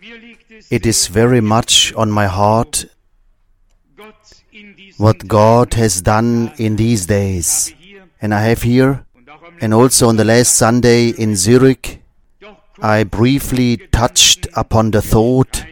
it is very much on my heart what God has done in these days. And I have here, and also on the last Sunday in Zurich, I briefly touched upon the thought,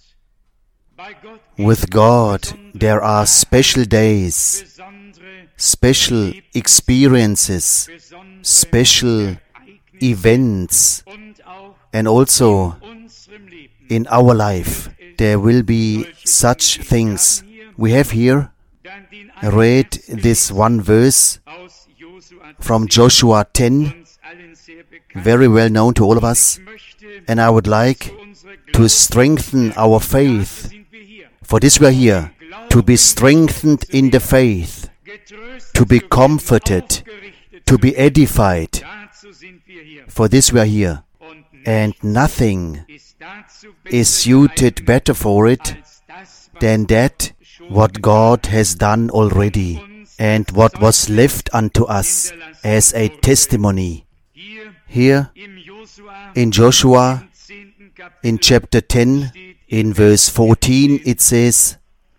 with God there are special days, special experiences, special events, and also in our life there will be such things. We have here read this one verse from Joshua 10, very well known to all of us, and I would like to strengthen our faith. For this we are here, to be strengthened in the faith, to be comforted, to be edified. For this we are here, and nothing is suited better for it than that what God has done already, and what was left unto us as a testimony. Here in Joshua, in chapter 10, in verse 14, it says,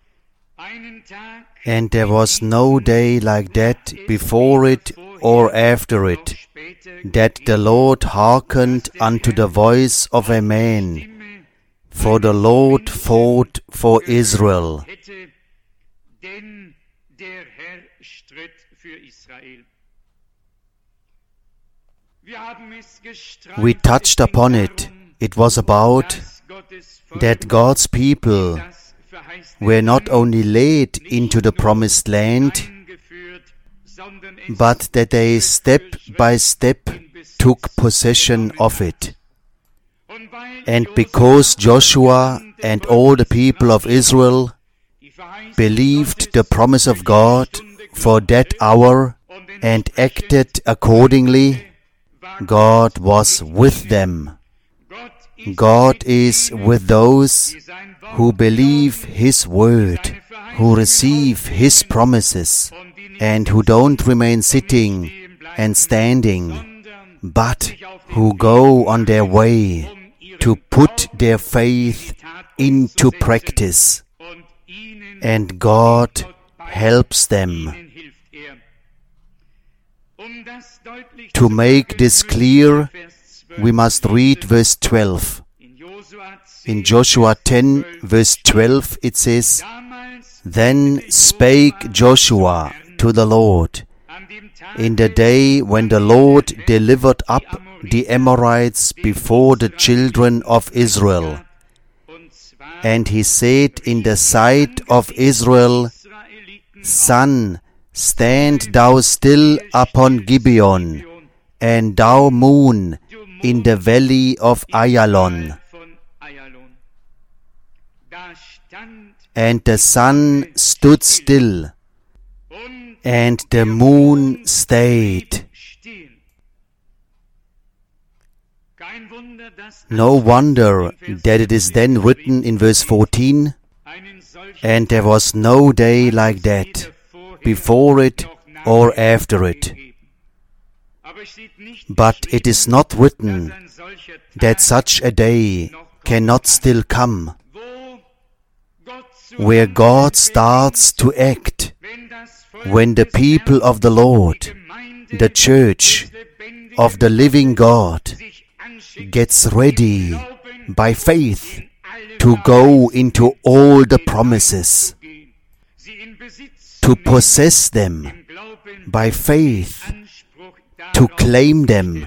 "And there was no day like that before it or after it, that the Lord hearkened unto the voice of a man, for the Lord fought for Israel." We touched upon it. It was about that God's people were not only led into the promised land, but that they step by step took possession of it. And because Joshua and all the people of Israel believed the promise of God for that hour and acted accordingly, God was with them. God is with those who believe His word, who receive His promises, and who don't remain sitting and standing, but who go on their way to put their faith into practice. And God helps them. To make this clear, we must read verse 12. In Joshua 10, verse 12, it says, "Then spake Joshua to the Lord in the day when the Lord delivered up the Amorites before the children of Israel. And he said in the sight of Israel, Sun, stand thou still upon Gibeon, and thou moon in the valley of Ayalon. And the sun stood still, and the moon stayed." No wonder that it is then written in verse 14, "And there was no day like that, before it or after it." But it is not written that such a day cannot still come, where God starts to act, when the people of the Lord, the church of the living God, gets ready by faith to go into all the promises, to possess them by faith, to claim them.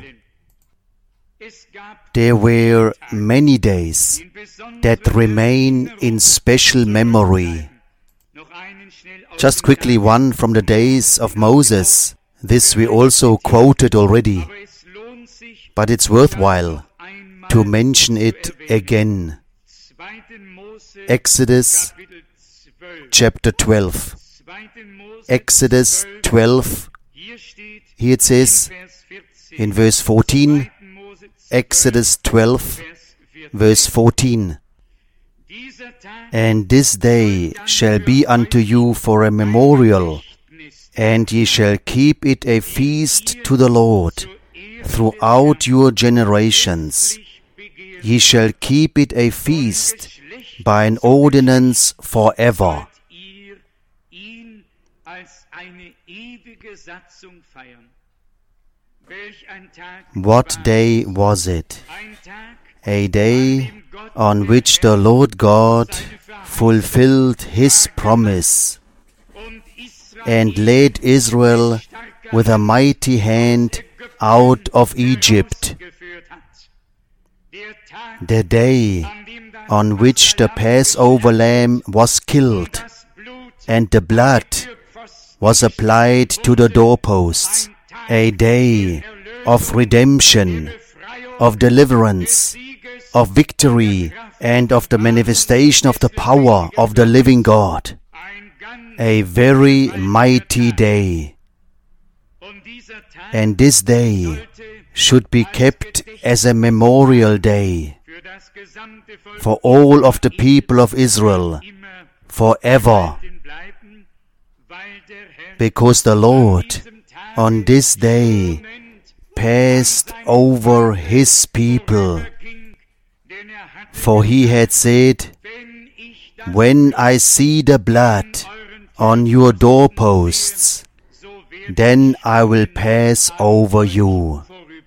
There were many days that remain in special memory. Just quickly, one from the days of Moses. This we also quoted already, but it's worthwhile to mention it again. Exodus chapter 12. Exodus 12. Here it says in verse 14, Exodus 12, verse 14, "And this day shall be unto you for a memorial, and ye shall keep it a feast to the Lord throughout your generations. Ye shall keep it a feast by an ordinance forever. What day was it? A day on which the Lord God fulfilled His promise and led Israel with a mighty hand out of Egypt. The day on which the Passover lamb was killed and the blood was applied to the doorposts. A day of redemption, of deliverance, of victory, and of the manifestation of the power of the living God. A very mighty day. And this day should be kept as a memorial day for all of the people of Israel forever, because the Lord on this day passed over His people. For He had said, "When I see the blood on your doorposts, then I will pass over you."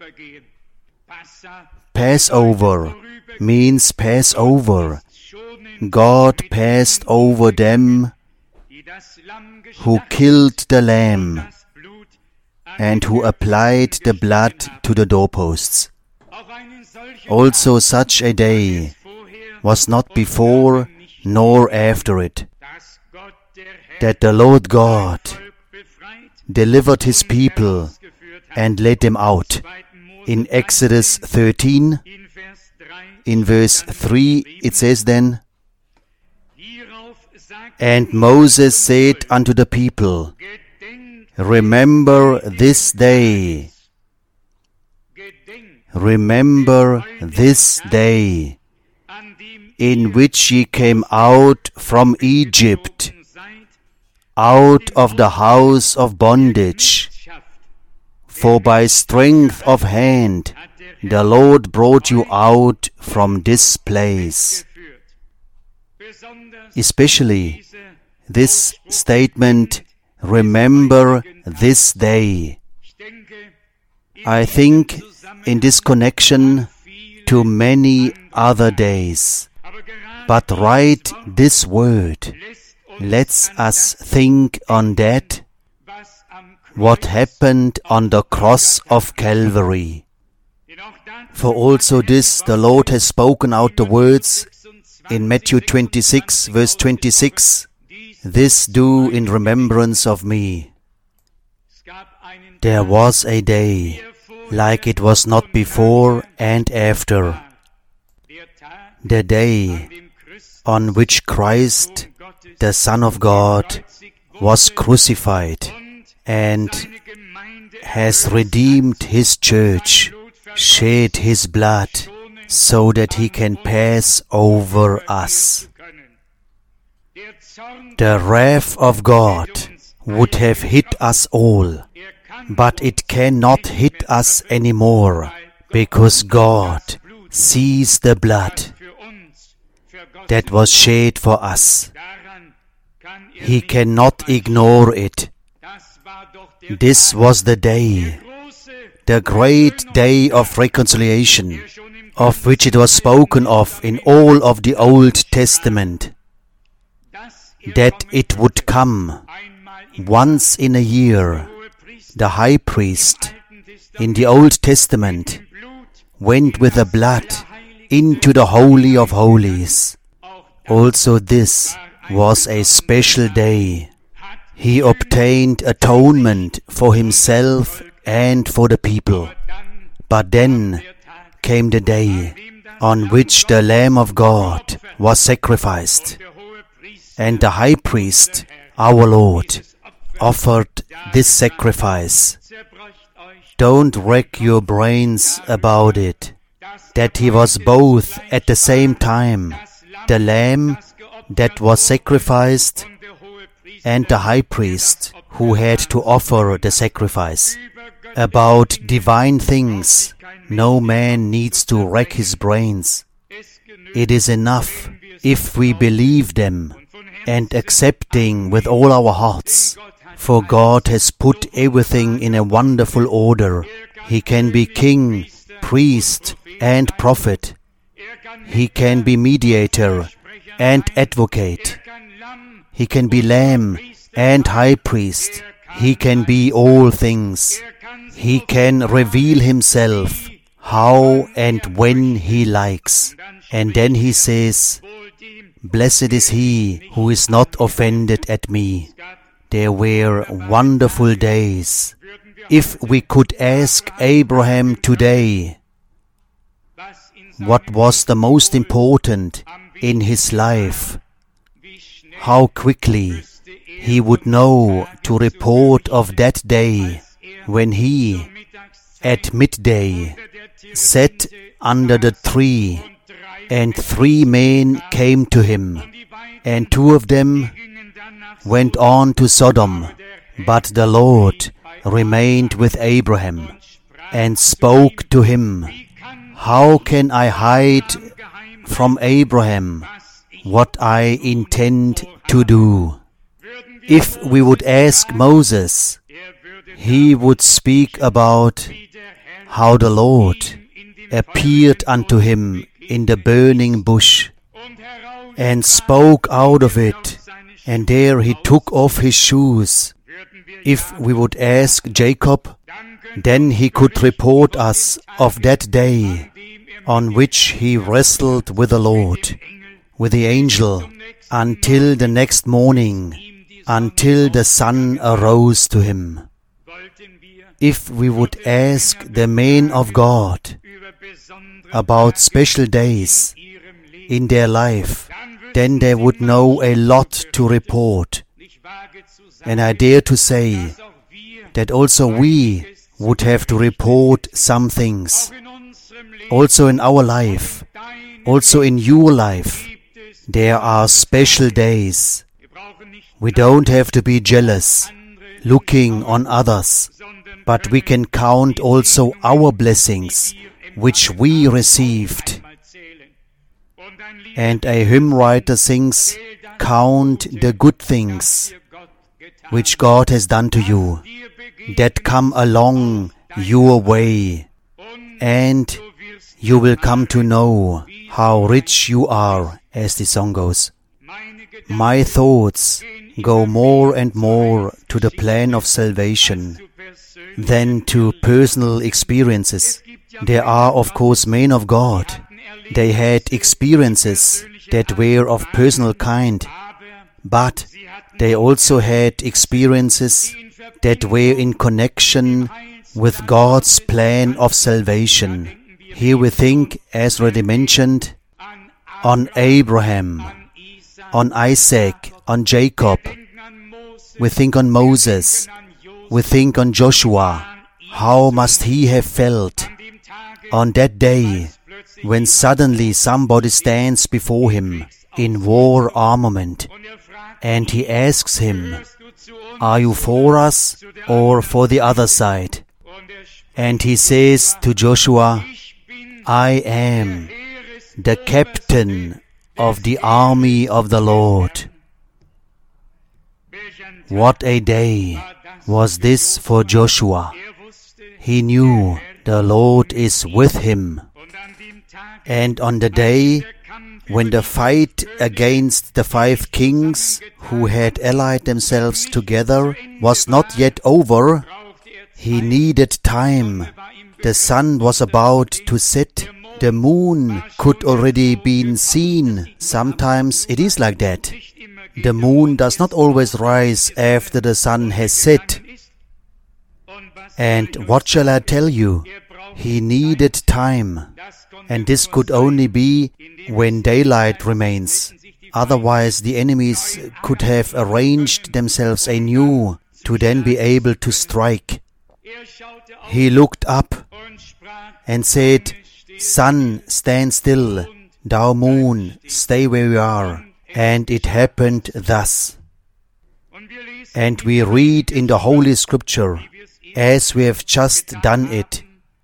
Passover means Passover. God passed over them who killed the lamb and who applied the blood to the doorposts. Also such a day was not before nor after it, that the Lord God delivered His people and led them out. In Exodus 13, in verse 3, it says then, "And Moses said unto the people, Remember this day, remember this day, in which ye came out from Egypt, out of the house of bondage. For by strength of hand the Lord brought you out from this place." Especially this statement, "Remember this day." I think in this connection to many other days. But right this word lets us think on that, what happened on the cross of Calvary. For also this the Lord has spoken out the words in Matthew 26, verse 26, "This do in remembrance of me." There was a day like it was not before and after. The day on which Christ, the Son of God, was crucified and has redeemed His church, shed His blood, so that He can pass over us. The wrath of God would have hit us all, but it cannot hit us anymore, because God sees the blood that was shed for us. He cannot ignore it. This was the day, the great day of reconciliation, of which it was spoken of in all of the Old Testament, that it would come once in a year. The high priest in the Old Testament went with the blood into the Holy of Holies. Also this was a special day. He obtained atonement for Himself and for the people. But then came the day on which the Lamb of God was sacrificed, and the high priest, our Lord, offered this sacrifice. Don't rack your brains about it, that He was both at the same time the Lamb that was sacrificed and the high priest who had to offer the sacrifice. About divine things, no man needs to rack his brains. It is enough if we believe them and accepting with all our hearts. For God has put everything in a wonderful order. He can be king, priest, and prophet. He can be mediator and advocate. He can be lamb and high priest. He can be all things. He can reveal himself how and when he likes. And then he says, "Blessed is he who is not offended at me." There were wonderful days. If we could ask Abraham today, what was the most important in his life, how quickly he would know to report of that day when he, at midday, sat under the tree, and 3 men came to him, and 2 of them went on to Sodom, but the Lord remained with Abraham and spoke to him, "How can I hide from Abraham what I intend to do?" If we would ask Moses, he would speak about how the Lord appeared unto him in the burning bush and spoke out of it, and there he took off his shoes. If we would ask Jacob, then he could report us of that day on which he wrestled with the Lord, with the angel, until the next morning, until the sun arose to him. If we would ask the men of God about special days in their life, then they would know a lot to report. And I dare to say that also we would have to report some things. Also in our life, also in your life, there are special days. We don't have to be jealous, looking on others, but we can count also our blessings, which we received. And a hymn writer sings, "Count the good things which God has done to you, that come along your way, and you will come to know how rich you are," as the song goes. My thoughts go more and more to the plan of salvation than to personal experiences. There are, of course, men of God. They had experiences that were of personal kind, but they also had experiences that were in connection with God's plan of salvation. Here we think, as already mentioned, on Abraham, on Isaac, on Jacob. We think on Moses. We think on Joshua. How must he have felt on that day when suddenly somebody stands before him in war armament, and he asks him, "Are you for us or for the other side?" And he says to Joshua, "I am the captain of the army of the Lord." What a day was this for Joshua. He knew the Lord is with him. And on the day when the fight against the 5 kings who had allied themselves together was not yet over, he needed time. The sun was about to set. The moon could already be seen. Sometimes it is like that. The moon does not always rise after the sun has set. And what shall I tell you? He needed time. And this could only be when daylight remains. Otherwise the enemies could have arranged themselves anew to then be able to strike. He looked up and said, "Sun, stand still. Thou moon, stay where you are." And it happened thus. And we read in the Holy Scripture as we have just done it,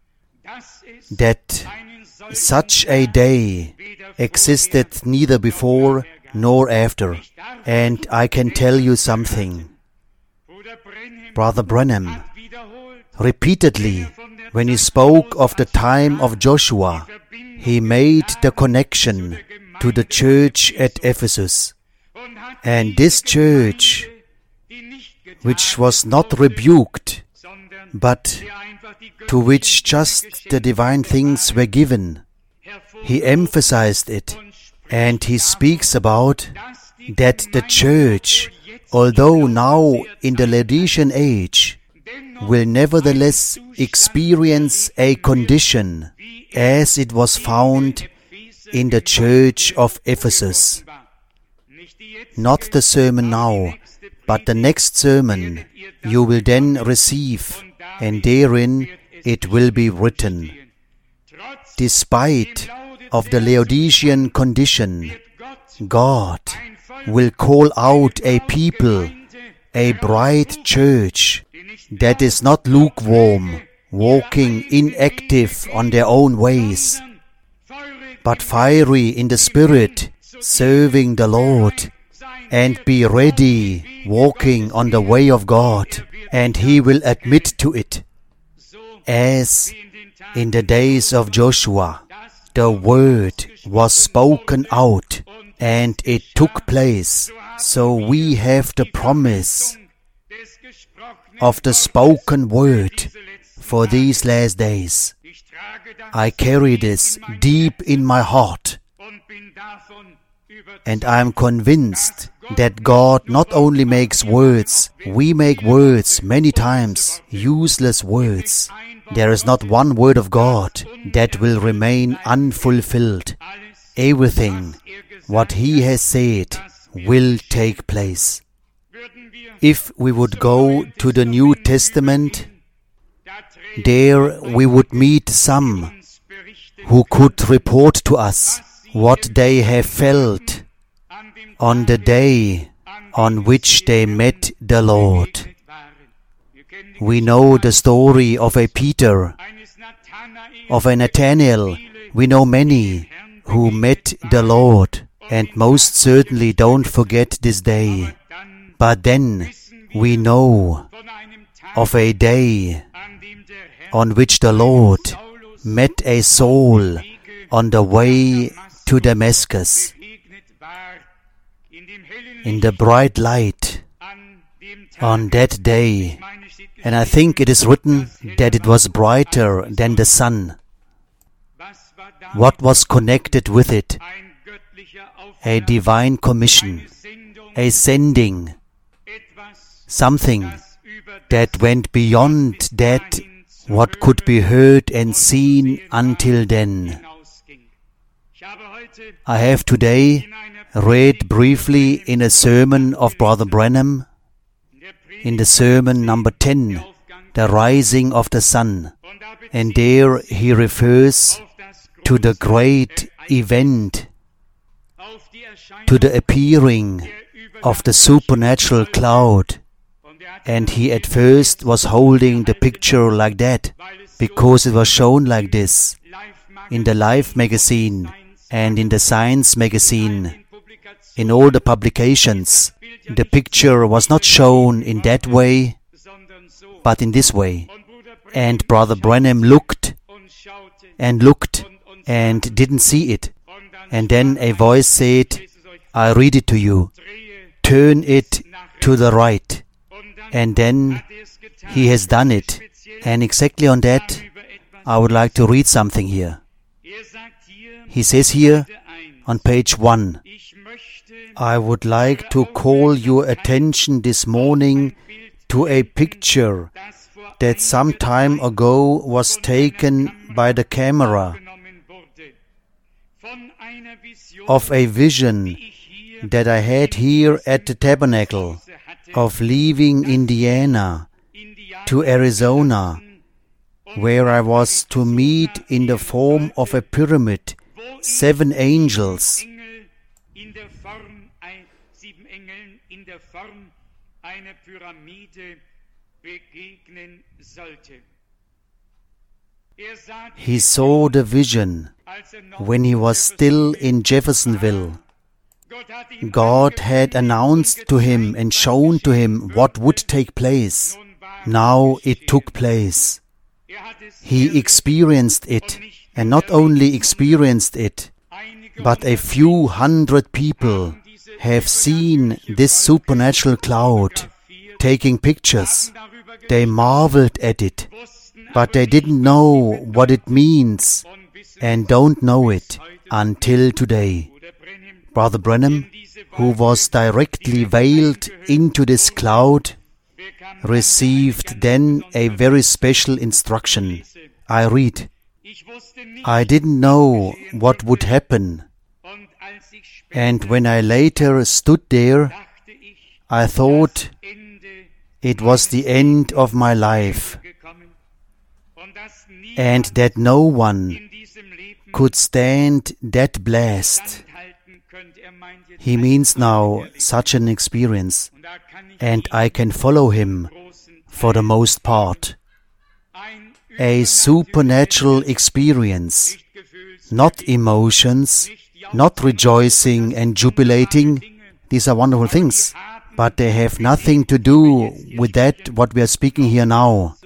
that such a day existed neither before nor after. And I can tell you something. Brother Branham, repeatedly, when he spoke of the time of Joshua, he made the connection to the church at Ephesus. And this church, which was not rebuked, but to which just the divine things were given, he emphasized it, and he speaks about that the church, although now in the Laodicean age, will nevertheless experience a condition as it was found in the church of Ephesus. Not the sermon now, but the next sermon you will then receive, and therein it will be written, despite of the Laodicean condition, God will call out a people, a bright church that is not lukewarm, walking inactive on their own ways, but fiery in the Spirit, serving the Lord, and be ready, walking on the way of God, and He will admit to it. As in the days of Joshua, the word was spoken out, and it took place. So we have the promise of the spoken word for these last days. I carry this deep in my heart, and I am convinced that God not only makes words, we make words many times, useless words. There is not one word of God that will remain unfulfilled. Everything what He has said will take place. If we would go to the New Testament, there we would meet some who could report to us what they have felt on the day on which they met the Lord. We know the story of a Peter, of a Nathanael. We know many who met the Lord, and most certainly don't forget this day. But then we know of a day on which the Lord met a soul on the way to Damascus. In the bright light on that day, and I think it is written that it was brighter than the sun. What was connected with it? A divine commission, a sending, something that went beyond that what could be heard and seen until then. I have today read briefly in a sermon of Brother Branham, in the sermon number 10, The Rising of the Sun, and there he refers to the great event, to the appearing of the supernatural cloud, and he at first was holding the picture like that, because it was shown like this in the Life magazine and in the Science magazine. In all the publications, the picture was not shown in that way, but in this way. And Brother Branham looked and didn't see it. And then a voice said, I read it to you. Turn it to the right. And then he has done it. And exactly on that, I would like to read something here. He says here on page 1, I would like to call your attention this morning to a picture that some time ago was taken by the camera of a vision that I had here at the tabernacle of leaving Indiana to Arizona, where I was to meet in the form of a pyramid 7 angels. He saw the vision when he was still in Jeffersonville. God had announced to him and shown to him what would take place. Now it took place. He experienced it, and not only experienced it, but a few hundred people have seen this supernatural cloud, taking pictures. They marveled at it, but they didn't know what it means and don't know it until today. Brother Branham, who was directly veiled into this cloud, received then a very special instruction. I read, I didn't know what would happen, and when I later stood there, I thought it was the end of my life, and that no one could stand that blast. He means now such an experience, and I can follow him for the most part. A supernatural experience, not emotions, not rejoicing and jubilating. These are wonderful things, but they have nothing to do with that what we are speaking here now.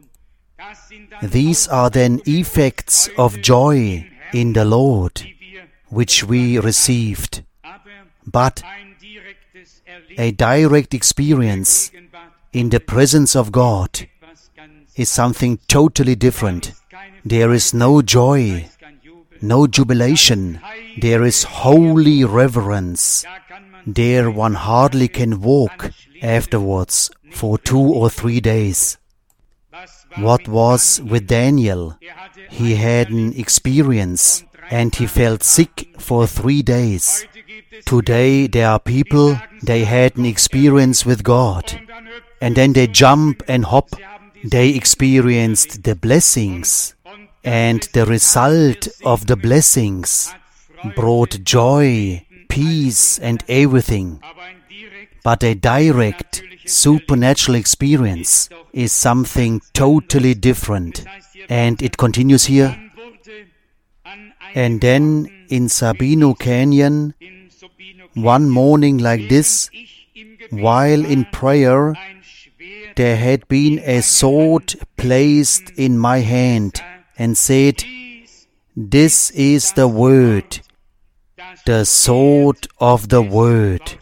These are then effects of joy in the Lord, which we received. But a direct experience in the presence of God is something totally different. There is no joy, no jubilation. There is holy reverence. There one hardly can walk afterwards for 2 or 3 days. What was with Daniel? He had an experience and he felt sick for 3 days. Today there are people, they had an experience with God, and then they jump and hop. They experienced the blessings, and the result of the blessings brought joy, peace and everything. But a direct supernatural experience is something totally different. And it continues here. And then in Sabino Canyon, one morning like this, while in prayer, there had been a sword placed in my hand and said, "This is the word, the sword of the word."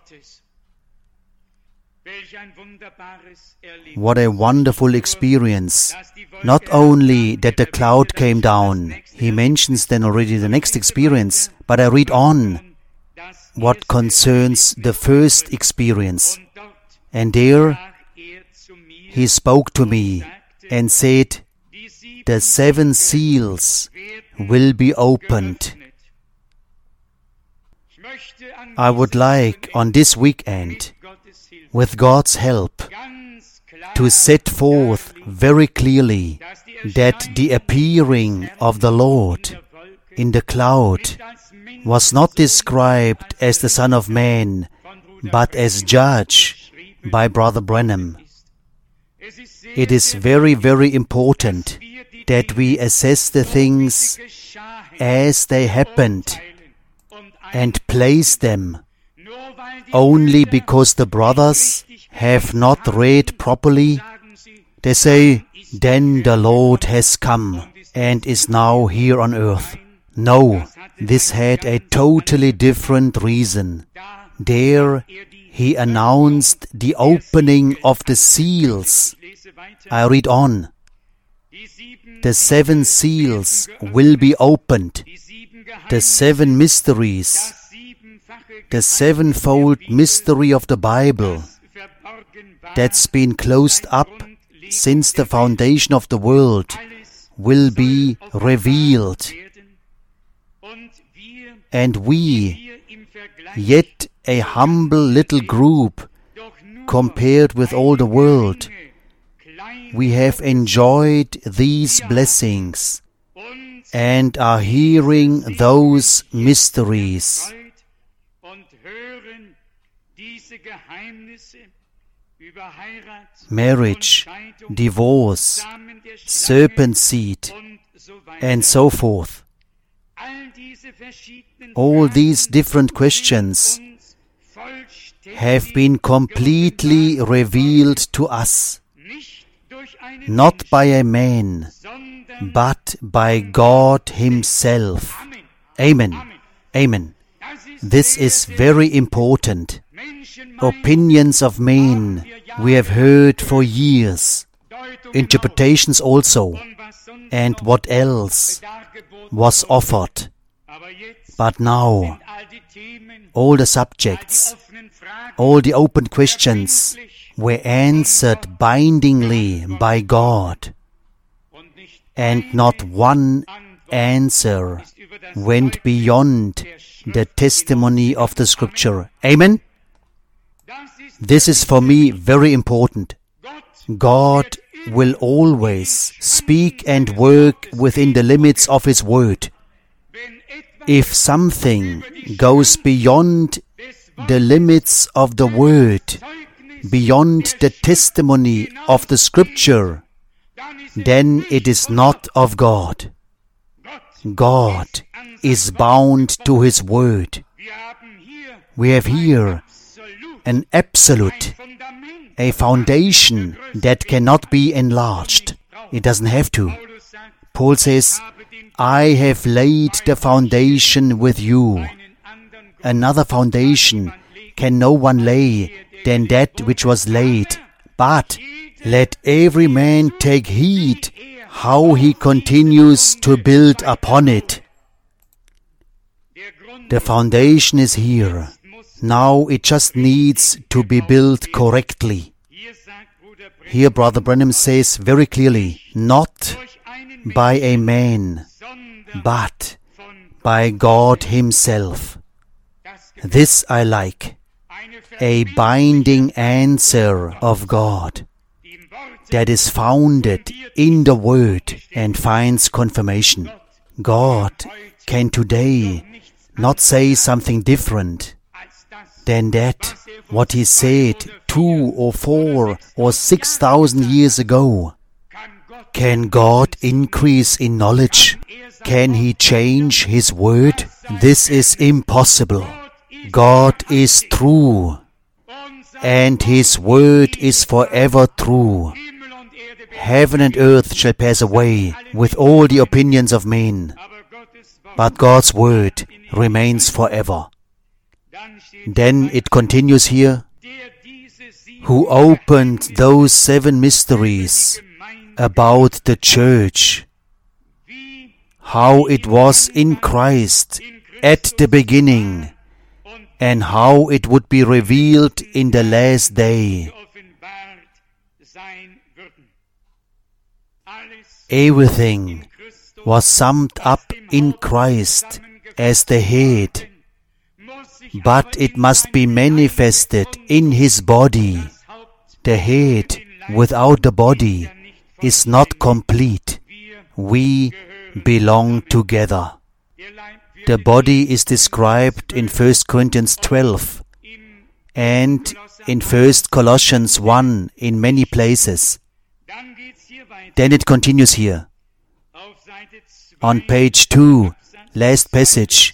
What a wonderful experience. Not only that the cloud came down, he mentions then already the next experience, but I read on what concerns the first experience. And there he spoke to me and said, "The 7 seals will be opened." I would like on this weekend, with God's help, to set forth very clearly that the appearing of the Lord in the cloud was not described as the Son of Man, but as judge by Brother Branham. It is very, very important that we assess the things as they happened and place them. Only because the brothers have not read properly, they say, "Then the Lord has come and is now here on earth." No, this had a totally different reason. There he announced the opening of the seals. I read on. The 7 seals will be opened. The 7 mysteries, the 7-fold mystery of the Bible that's been closed up since the foundation of the world will be revealed. And we, yet a humble little group compared with all the world, we have enjoyed these blessings and are hearing those mysteries. marriage, divorce, serpent seed, and so forth. All these different questions have been completely revealed to us, not by a man, but by God Himself. Amen. Amen. This is very important. Opinions of men we have heard for years, interpretations also, and what else was offered. But now, all the subjects, all the open questions were answered bindingly by God, and not one answer went beyond the testimony of the Scripture. Amen? This is for me very important. God will always speak and work within the limits of His Word. If something goes beyond the limits of the Word, beyond the testimony of the Scripture, then it is not of God. God is bound to His Word. We have here an absolute, a foundation that cannot be enlarged. It doesn't have to. Paul says, I have laid the foundation with you. Another foundation can no one lay than that which was laid. But let every man take heed how he continues to build upon it. The foundation is here. Now it just needs to be built correctly. Here Brother Branham says very clearly, not by a man, but by God Himself. This I like, a binding answer of God that is founded in the Word and finds confirmation. God can today not say something different than that what He said 2 or 4 or 6,000 years ago. Can God increase in knowledge? Can He change His Word? This is impossible. God is true, and His Word is forever true. Heaven and earth shall pass away with all the opinions of men, but God's Word remains forever. Then it continues here, who opened those 7 mysteries about the church, how it was in Christ at the beginning, and how it would be revealed in the last day. Everything was summed up in Christ as the head, but it must be manifested in His body. The head without the body is not complete. We belong together. The body is described in 1 Corinthians 12 and in 1 Colossians 1 in many places. Then it continues here. On page 2, last passage.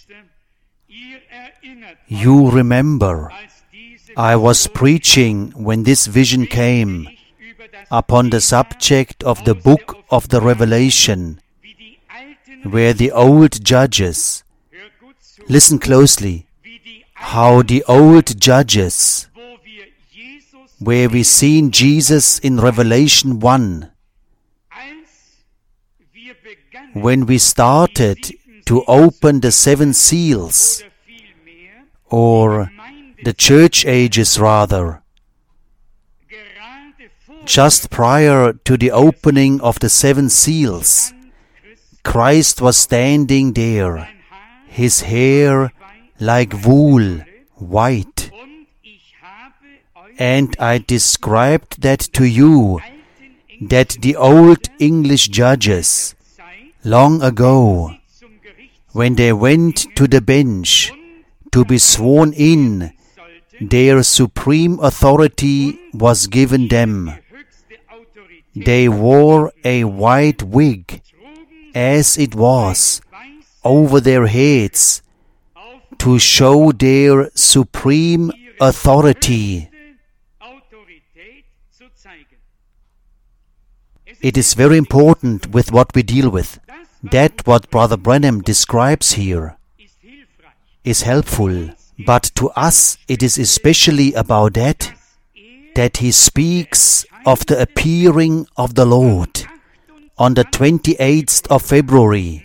You remember, I was preaching when this vision came upon the subject of the book of the Revelation, where the old judges, listen closely, how the old judges, where we seen Jesus in Revelation 1, when we started to open the 7 seals, or the church ages rather, just prior to the opening of the 7 seals, Christ was standing there, His hair like wool, white. And I described that to you, that the old English judges, long ago, when they went to the bench to be sworn in their supreme authority was given them. They wore a white wig, as it was, over their heads, to show their supreme authority. It is very important with what we deal with. That what Brother Branham describes here is helpful, but to us it is especially about that he speaks of the appearing of the Lord on the 28th of February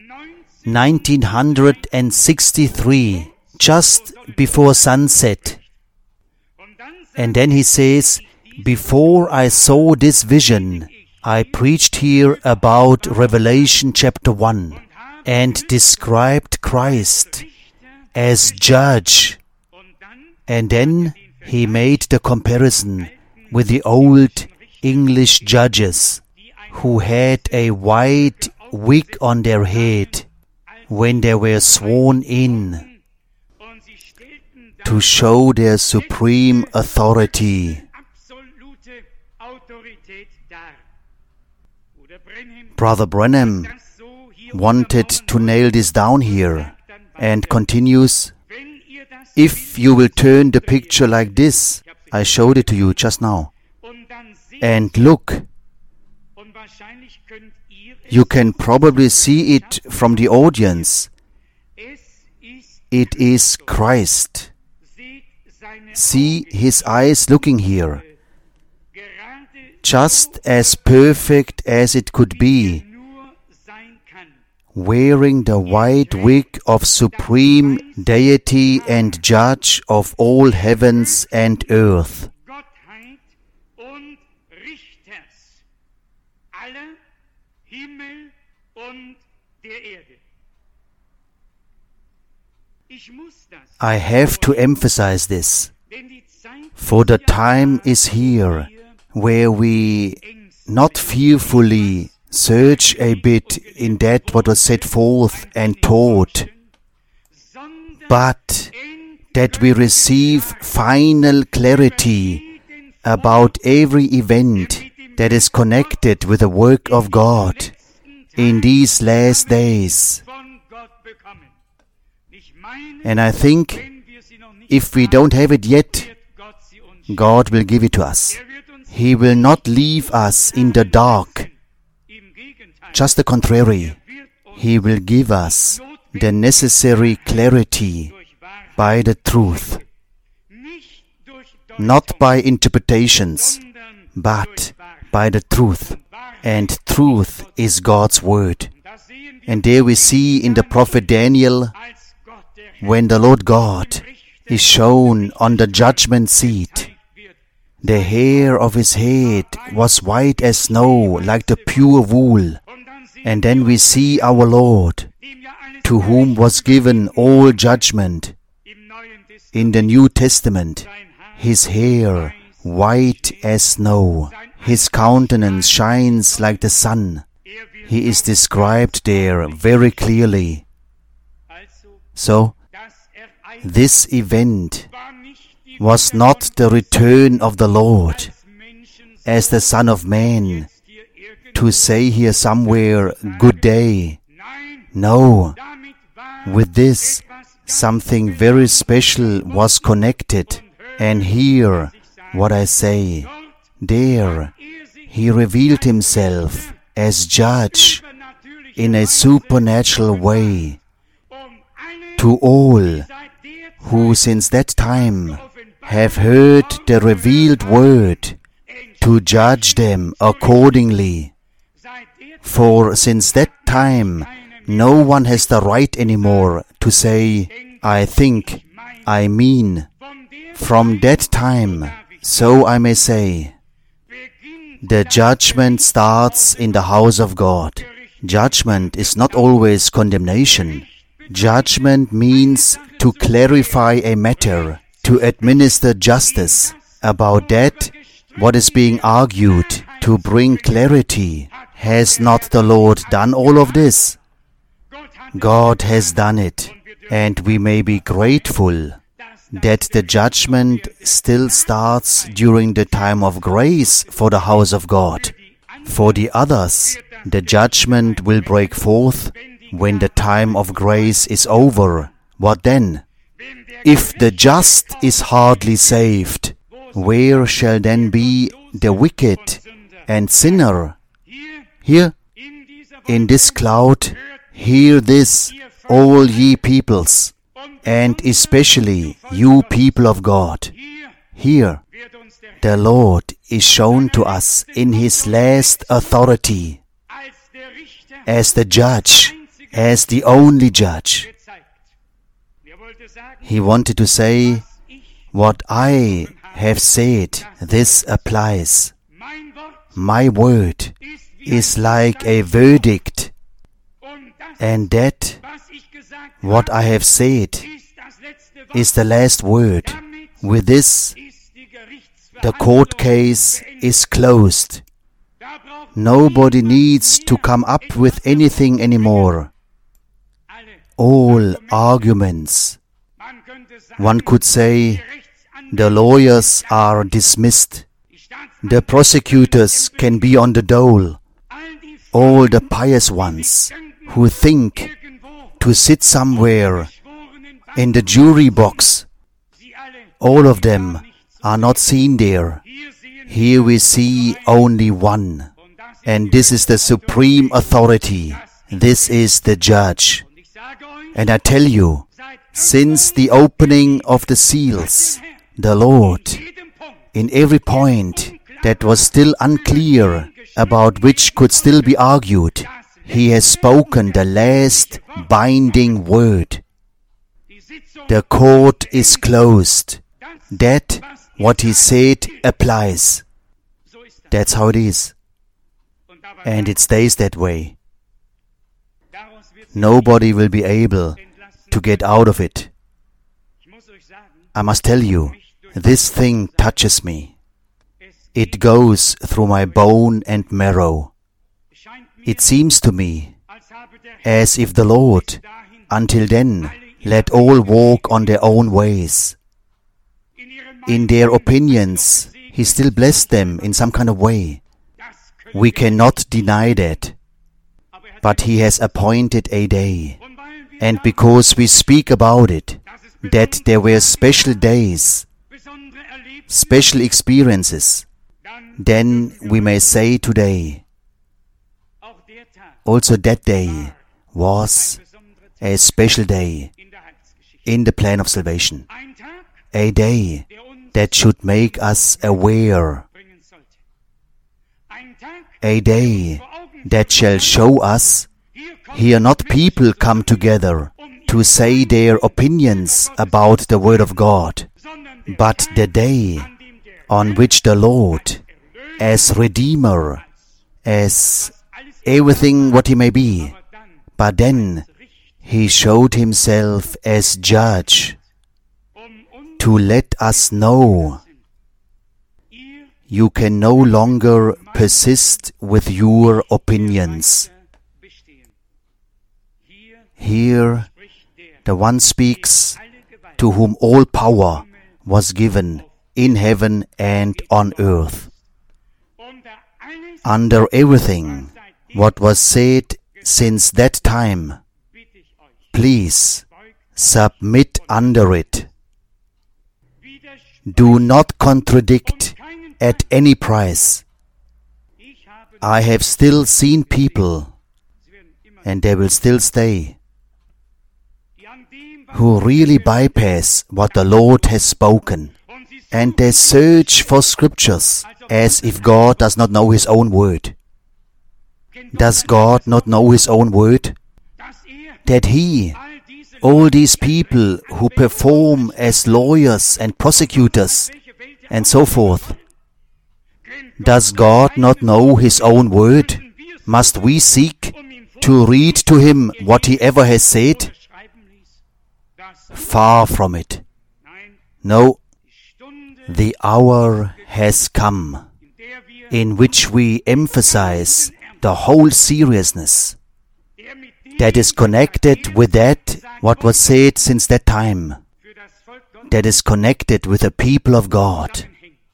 1963, just before sunset. And then he says, before I saw this vision, I preached here about Revelation chapter 1 and described Christ as judge. And then he made the comparison with the old English judges who had a white wig on their head when they were sworn in to show their supreme authority. Brother Branham wanted to nail this down here and continues, if you will turn the picture like this, I showed it to you just now, and look, you can probably see it from the audience. It is Christ. See his eyes looking here, just as perfect as it could be, wearing the white wig of supreme deity and judge of all heavens and earth. I have to emphasize this, for the time is here where we not fearfully search a bit in that what was set forth and taught, but that we receive final clarity about every event that is connected with the work of God in these last days. And I think if we don't have it yet, God will give it to us. He will not leave us in the dark. Just the contrary, He will give us the necessary clarity by the truth. Not by interpretations, but by the truth. And truth is God's word. And there we see in the prophet Daniel, when the Lord God is shown on the judgment seat, the hair of his head was white as snow, like the pure wool. And then we see our Lord, to whom was given all judgment. In the New Testament, his hair white as snow. His countenance shines like the sun. He is described there very clearly. So, this event was not the return of the Lord as the Son of Man to say here somewhere, good day. No, with this something very special was connected. And hear what I say. There he revealed himself as judge in a supernatural way to all who since that time have heard the revealed word, to judge them accordingly. For since that time, no one has the right anymore to say, I think, I mean. From that time, so I may say, the judgment starts in the house of God. Judgment is not always condemnation. Judgment means to clarify a matter, to administer justice about that what is being argued, to bring clarity. Has not the Lord done all of this? God has done it, and we may be grateful that the judgment still starts during the time of grace for the house of God. For the others, the judgment will break forth when the time of grace is over. What then? If the just is hardly saved, where shall then be the wicked and sinner? Here, in this cloud, hear this, all ye peoples, and especially you people of God. Here, the Lord is shown to us in His last authority, as the judge, as the only judge. He wanted to say, what I have said, this applies. My word is like a verdict, and that, what I have said, is the last word. With this, the court case is closed. Nobody needs to come up with anything anymore. All arguments, one could say, the lawyers are dismissed. The prosecutors can be on the dole. All the pious ones who think to sit somewhere in the jury box, all of them are not seen there. Here we see only one, and this is the supreme authority. This is the judge. And I tell you, since the opening of the seals, the Lord, in every point that was still unclear, about which could still be argued, He has spoken the last binding word. The court is closed. That, what He said, applies. That's how it is. And it stays that way. Nobody will be able to get out of it. I must tell you, this thing touches me. It goes through my bone and marrow. It seems to me as if the Lord, until then, let all walk on their own ways. In their opinions, He still blessed them in some kind of way. We cannot deny that. But He has appointed a day. And because we speak about it, that there were special days, special experiences, then we may say today, also that day was a special day in the plan of salvation. A day that should make us aware. A day that shall show us, here not people come together to say their opinions about the Word of God, but the day on which the Lord, as Redeemer, as everything what He may be, but then He showed Himself as Judge, to let us know you can no longer persist with your opinions. Here, the one speaks to whom all power was given in heaven and on earth. Under everything what was said since that time, please submit under it. Do not contradict at any price. I have still seen people, and they will still stay, who really bypass what the Lord has spoken, and they search for scriptures as if God does not know His own word. Does God not know His own word? That He, all these people who perform as lawyers and prosecutors and so forth, does God not know His own word? Must we seek to read to Him what He ever has said? Far from it. No, the hour has come in which we emphasize the whole seriousness that is connected with that what was said since that time. that is connected with the people of God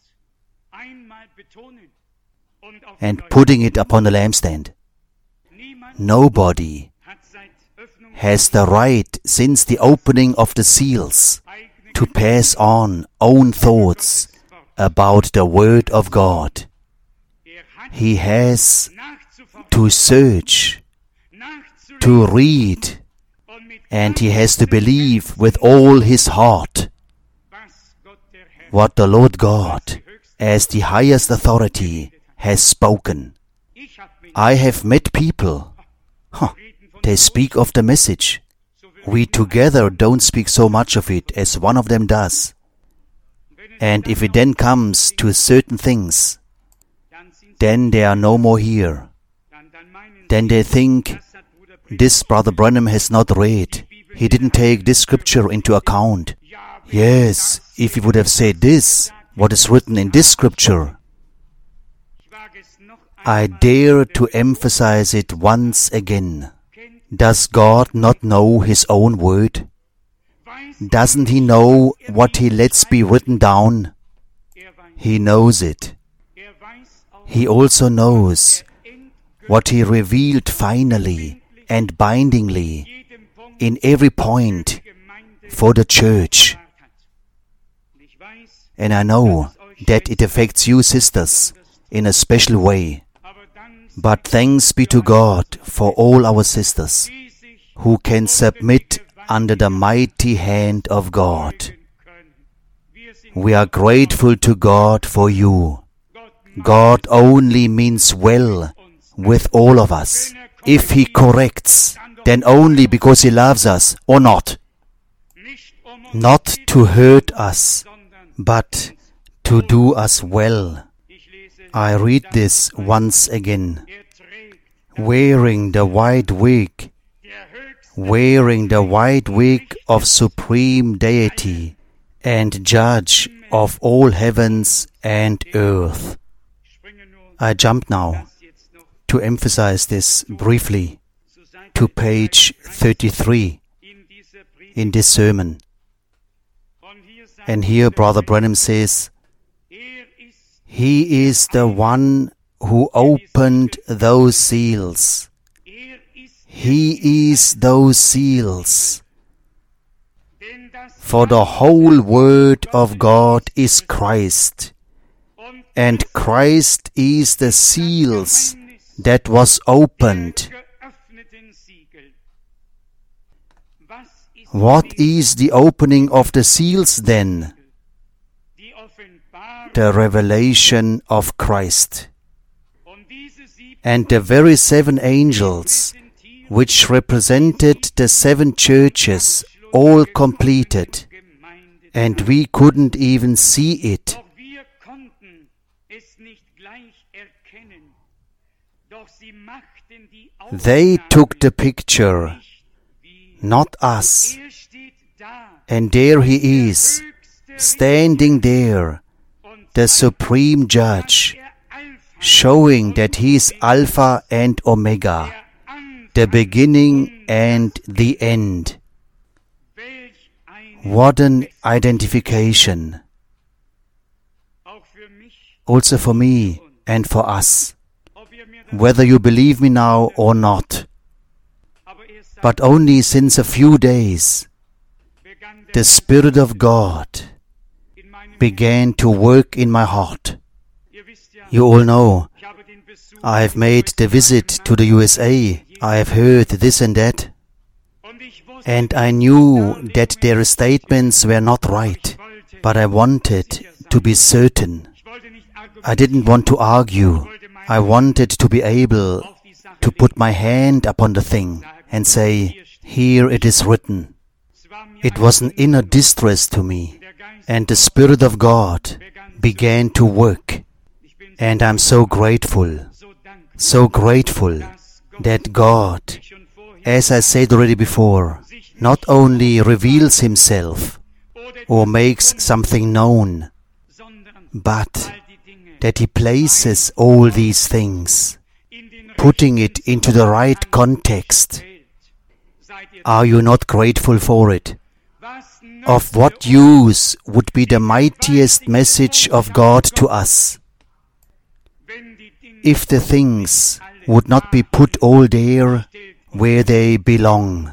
and putting it upon the lampstand. Nobody has the right, since the opening of the seals, to pass on own thoughts about the Word of God. He has to search, to read, and he has to believe with all his heart what the Lord God, as the highest authority, has spoken. I have met people, they speak of the message. We together don't speak so much of it as one of them does. And if it then comes to certain things, then they are no more here. Then they think, this Brother Branham has not read. He didn't take this scripture into account. Yes, if he would have said this, what is written in this scripture. I dare to emphasize it once again. Does God not know His own word? Doesn't He know what He lets be written down? He knows it. He also knows what He revealed finally and bindingly in every point for the church. And I know that it affects you, sisters, in a special way. But thanks be to God for all our sisters who can submit under the mighty hand of God. We are grateful to God for you. God only means well with all of us. If He corrects, then only because He loves us, or not. Not to hurt us, but to do us well. I read this once again. Wearing the white wig of supreme deity and judge of all heavens and earth. I jump now to emphasize this briefly to page 33 in this sermon. And here Brother Branham says, He is the one who opened those seals. He is those seals. For the whole Word of God is Christ, and Christ is the seals that was opened. What is the opening of the seals then? The revelation of Christ. And the very 7 angels, which represented the 7 churches, all completed, and we couldn't even see it. They took the picture, not us. And there He is, standing there, the Supreme Judge, showing that He is Alpha and Omega, the beginning and the end. What an identification! Also for me and for us, whether you believe me now or not. But only since a few days, the Spirit of God began to work in my heart. You all know, I have made the visit to the USA. I have heard this and that. And I knew that their statements were not right. But I wanted to be certain. I didn't want to argue. I wanted to be able to put my hand upon the thing and say, here it is written. It was an inner distress to me. And the Spirit of God began to work. And I'm so grateful that God, as I said already before, not only reveals Himself or makes something known, but that He places all these things, putting it into the right context. Are you not grateful for it? of what use would be the mightiest message of God to us if the things would not be put all there where they belong?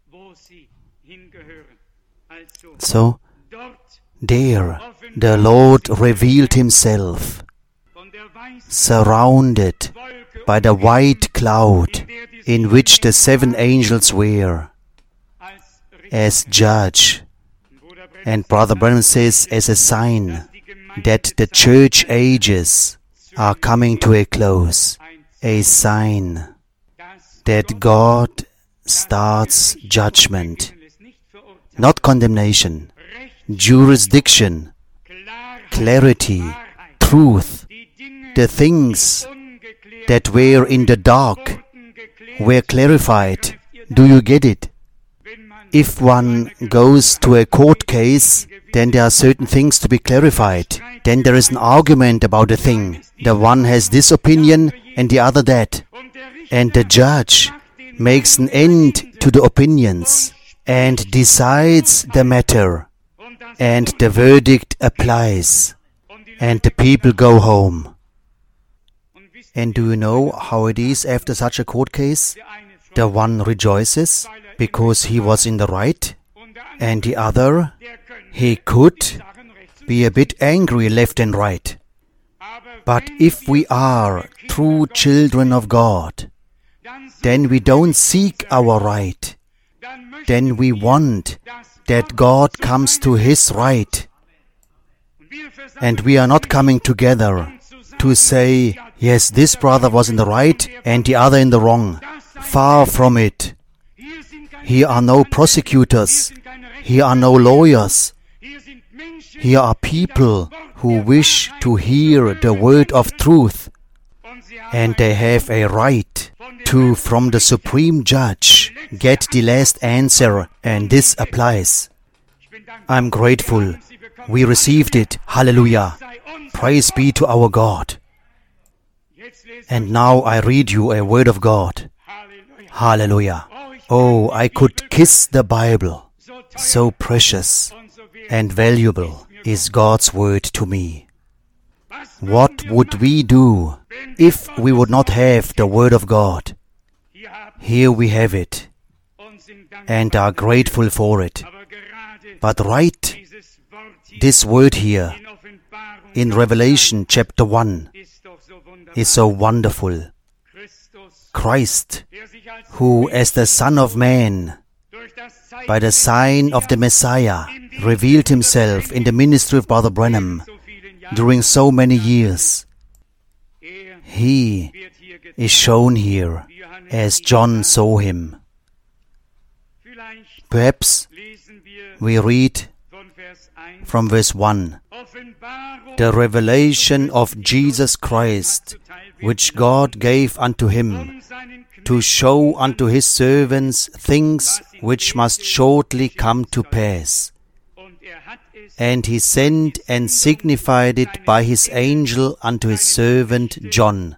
So, there the Lord revealed Himself, surrounded by the white cloud in which the 7 angels were, as judge. And Brother Branham says, as a sign that the church ages are coming to a close, a sign that God starts judgment, not condemnation, jurisdiction, clarity, truth. The things that were in the dark were clarified. Do you get it? If one goes to a court case, then there are certain things to be clarified. Then there is an argument about a thing. The one has this opinion and the other that. And the judge makes an end to the opinions and decides the matter. And the verdict applies. And the people go home. And do you know how it is after such a court case? The one rejoices because he was in the right, and the other, he could be a bit angry left and right. But if we are true children of God, then we don't seek our right. Then we want that God comes to His right. And we are not coming together to say, yes, this brother was in the right and the other in the wrong. Far from it. Here are no prosecutors. Here are no lawyers. Here are people who wish to hear the word of truth. And they have a right to, from the Supreme Judge, get the last answer. And this applies. I'm grateful. We received it. Hallelujah. Praise be to our God. And now I read you a word of God. Hallelujah. Oh, I could kiss the Bible. So precious and valuable is God's word to me. What would we do if we would not have the word of God? Here we have it and are grateful for it. But right, this word here in Revelation chapter 1 is so wonderful. Christ, who as the Son of Man, by the sign of the Messiah, revealed Himself in the ministry of Brother Branham during so many years. He is shown here as John saw Him. Perhaps we read from verse 1, the revelation of Jesus Christ, which God gave unto Him, to show unto His servants things which must shortly come to pass. And He sent and signified it by His angel unto His servant John.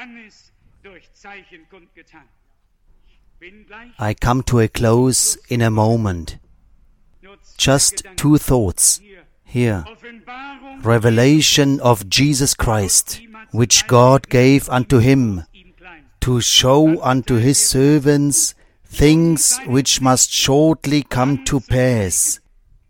I come to a close in a moment. Just 2 thoughts here. Revelation of Jesus Christ, which God gave unto Him, to show unto His servants things which must shortly come to pass.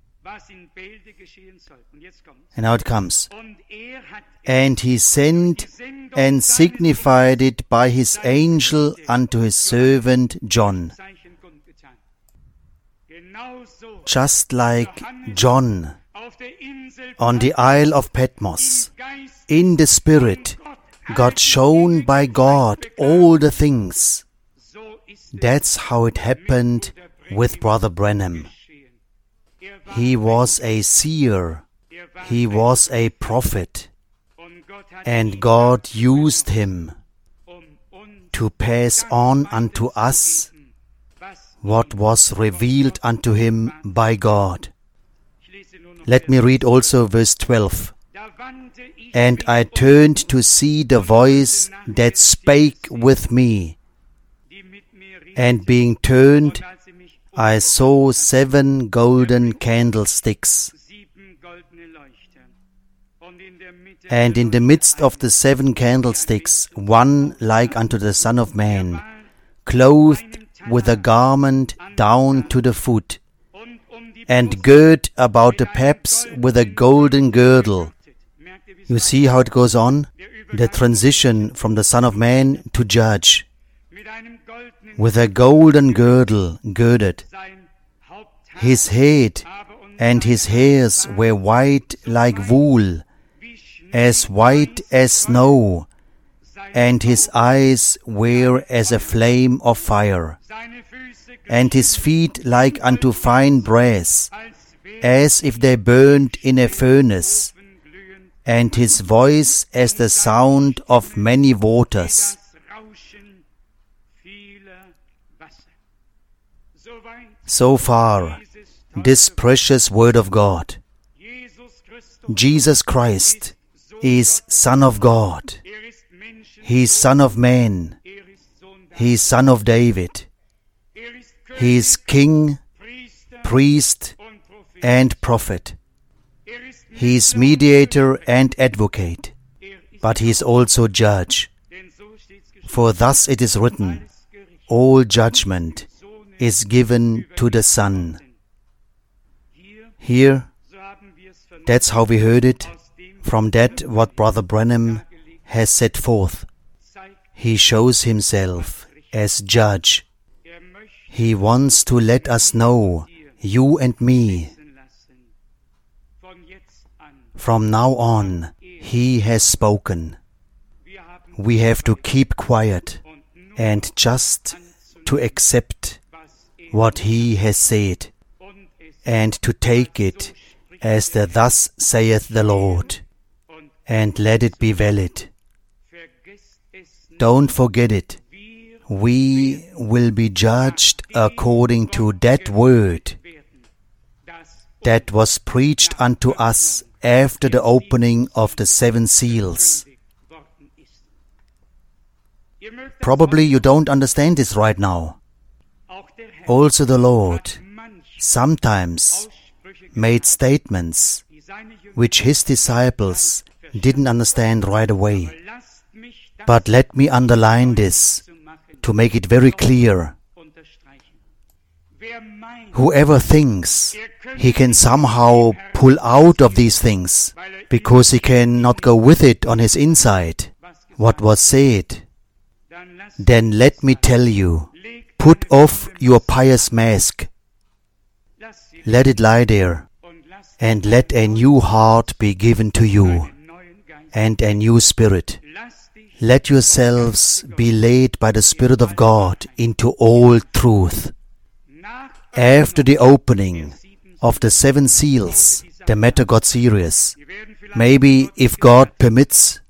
And now it comes. And He sent and signified it by His angel unto His servant John. Just like John on the Isle of Patmos, in the Spirit, got shown by God all the things. That's how it happened with Brother Branham. He was a seer. He was a prophet. And God used him to pass on unto us what was revealed unto him by God. Let me read also verse 12. And I turned to see the voice that spake with me. And being turned, I saw 7 golden candlesticks, and in the midst of the 7 candlesticks, one like unto the Son of Man, clothed with a garment down to the foot, and girt about the paps with a golden girdle. You see how it goes on? The transition from the Son of Man to Judge. With a golden girdle girded. His head and his hairs were white like wool, as white as snow, and his eyes were as a flame of fire, and his feet like unto fine brass, as if they burned in a furnace, and his voice as the sound of many waters. So far, this precious Word of God. Jesus Christ is Son of God. He is Son of Man. He is Son of David. He is King, Priest, and Prophet. He is Mediator and Advocate, but He is also Judge. For thus it is written, all judgment is given to the Son. Here, that's how we heard it, from that what Brother Branham has set forth. He shows Himself as Judge. He wants to let us know, you and me, from now on, He has spoken. We have to keep quiet and just to accept what He has said, and to take it as the thus saith the Lord, and let it be valid. Don't forget it. We will be judged according to that word that was preached unto us after the opening of the 7 seals. Probably you don't understand this right now. Also the Lord sometimes made statements which His disciples didn't understand right away. But let me underline this to make it very clear. Whoever thinks he can somehow pull out of these things because he cannot go with it on his inside, what was said, then let me tell you, put off your pious mask. Let it lie there, and let a new heart be given to you, and a new spirit. Let yourselves be led by the Spirit of God into all truth. After the opening of the 7 seals, the matter got serious. Maybe, if God permits,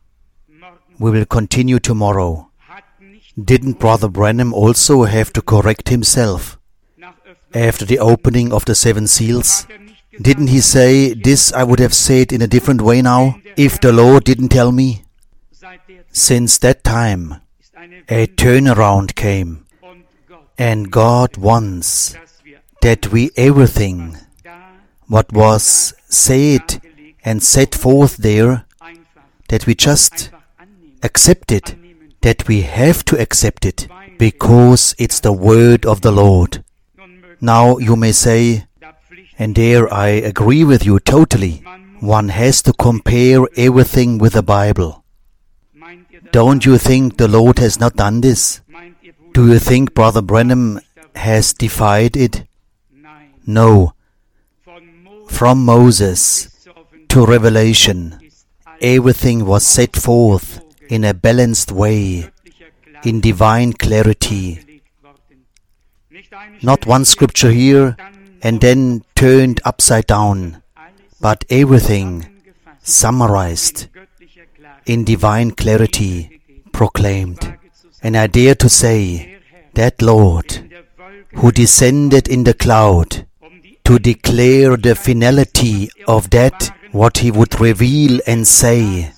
we will continue tomorrow. Didn't Brother Branham also have to correct himself after the opening of the 7 seals? Didn't he say, this I would have said in a different way now, if the Lord didn't tell me? Since that time, a turnaround came, and God wants that we everything what was said and set forth there, that we just accept it, that we have to accept it, because it's the word of the Lord. Now you may say, and there I agree with you totally, one has to compare everything with the Bible. Don't you think the Lord has not done this? Do you think Brother Branham has defied it? No. From Moses to Revelation, everything was set forth in a balanced way, in divine clarity. Not one scripture here and then turned upside down, but everything summarized in divine clarity, proclaimed. And I dare to say, that Lord, who descended in the cloud to declare the finality of that what He would reveal and say,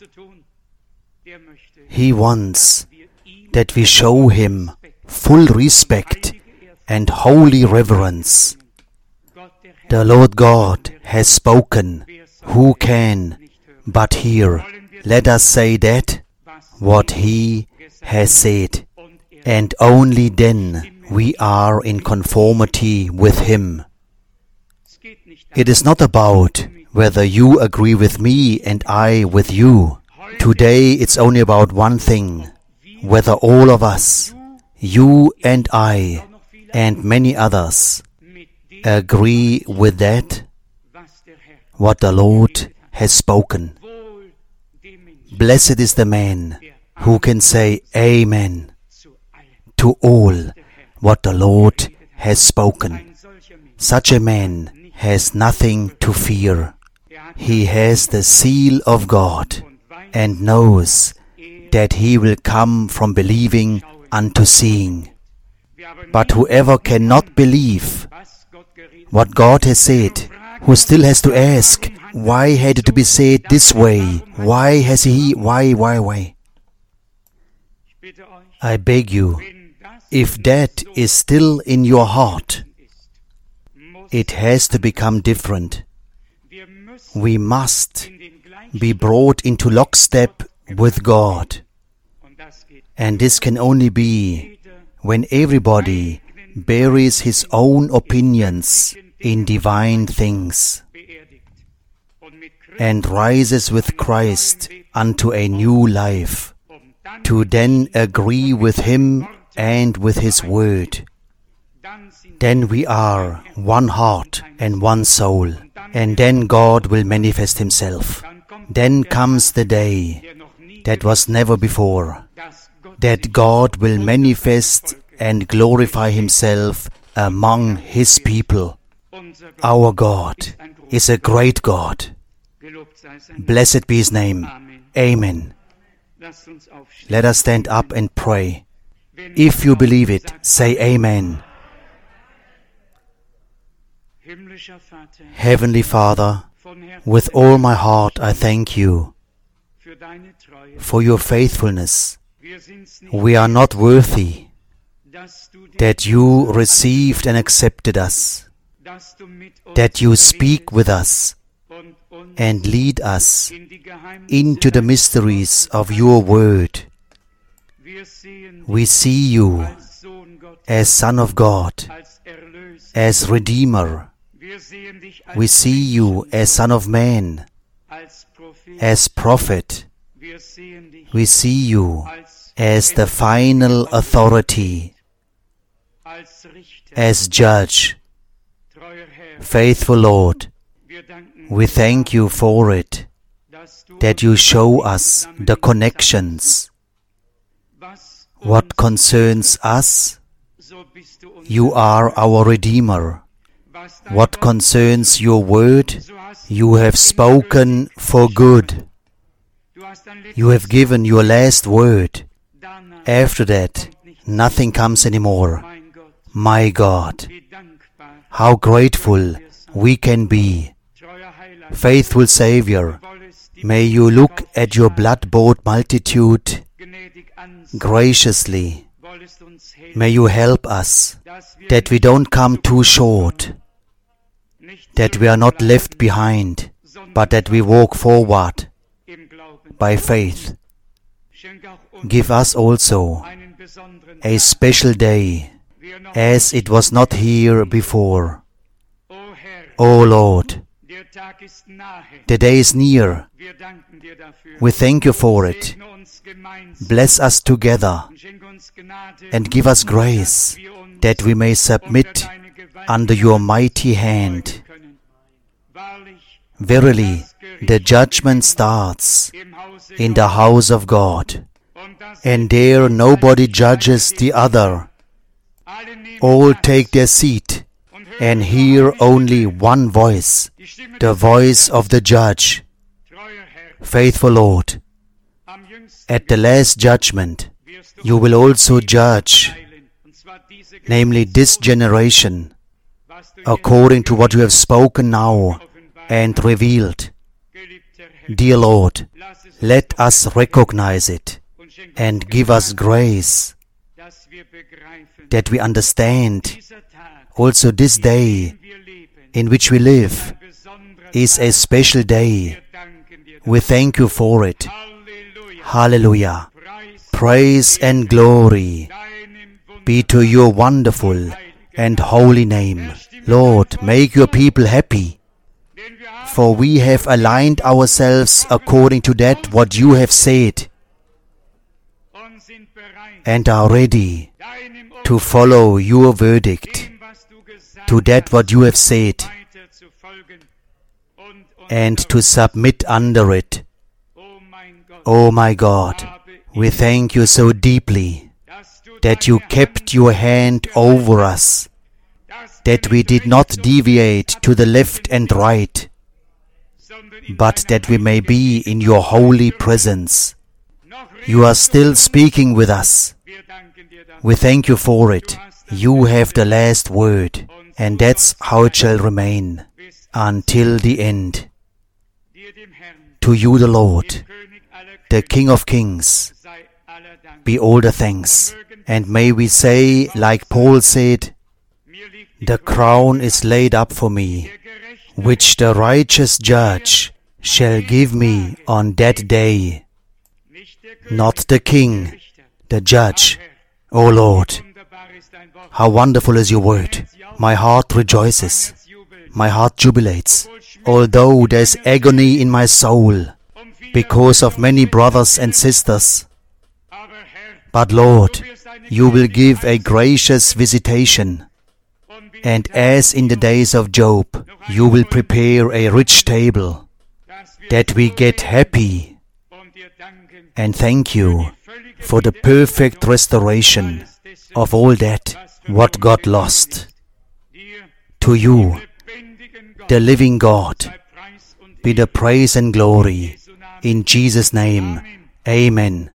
He wants that we show Him full respect and holy reverence. The Lord God has spoken. Who can but hear? Let us say that, what He has said, and only then we are in conformity with Him. It is not about whether you agree with me and I with you. Today it's only about one thing, whether all of us, you and I, and many others, agree with that, what the Lord has spoken. Blessed is the man who can say Amen to all what the Lord has spoken. Such a man has nothing to fear. He has the seal of God and knows that he will come from believing unto seeing. But whoever cannot believe what God has said, who still has to ask, why had it to be said this way? Why has he? Why? I beg you, if that is still in your heart, it has to become different. We must be brought into lockstep with God. And this can only be when everybody buries his own opinions in divine things and rises with Christ unto a new life, to then agree with Him and with His Word. Then we are one heart and one soul, and then God will manifest Himself. Then comes the day that was never before, that God will manifest and glorify Himself among His people. Our God is a great God. Blessed be His name. Amen. Let us stand up and pray. If you believe it, say Amen. Heavenly Father, with all my heart I thank you for your faithfulness. We are not worthy that you received and accepted us, that you speak with us and lead us into the mysteries of your word. We see you as Son of God, as Redeemer. We see you as Son of Man, as Prophet. We see you as the final authority, as Judge. Faithful Lord, we thank you for it, that you show us the connections. What concerns us, you are our Redeemer. What concerns your word, you have spoken for good. You have given your last word. After that, nothing comes anymore. My God, how grateful we can be. Faithful Savior, may you look at your blood-bought multitude graciously. May you help us, that we don't come too short, that we are not left behind, but that we walk forward by faith. Give us also a special day, as it was not here before. O Lord, the day is near. We thank you for it. Bless us together and give us grace, that we may submit under your mighty hand. Verily, the judgment starts in the house of God, and there nobody judges the other. All take their seat and hear only one voice, the voice of the judge. Faithful Lord, at the last judgment, you will also judge, namely this generation, according to what you have spoken now and revealed. Dear Lord, let us recognize it and give us grace, that we understand Also this day in which we live is a special day. We thank you for it. Hallelujah. Praise and glory be to your wonderful and holy name. Lord, make your people happy, for we have aligned ourselves according to that what you have said, and are ready to follow your verdict, to that what you have said, and to submit under it. Oh my God, we thank you so deeply that you kept your hand over us, that we did not deviate to the left and right, but that we may be in your holy presence. You are still speaking with us. We thank you for it. You have the last word, and that's how it shall remain until the end. To you, the Lord, the King of Kings, be all the thanks. And may we say, like Paul said, the crown is laid up for me, which the righteous judge shall give me on that day. Not the king, the judge. O Lord, how wonderful is your word. My heart rejoices. My heart jubilates. Although there's agony in my soul because of many brothers and sisters. But Lord, you will give a gracious visitation. And as in the days of Job, you will prepare a rich table, that we get happy and thank you for the perfect restoration of all that what God lost. To you, the living God, be the praise and glory. In Jesus' name, amen.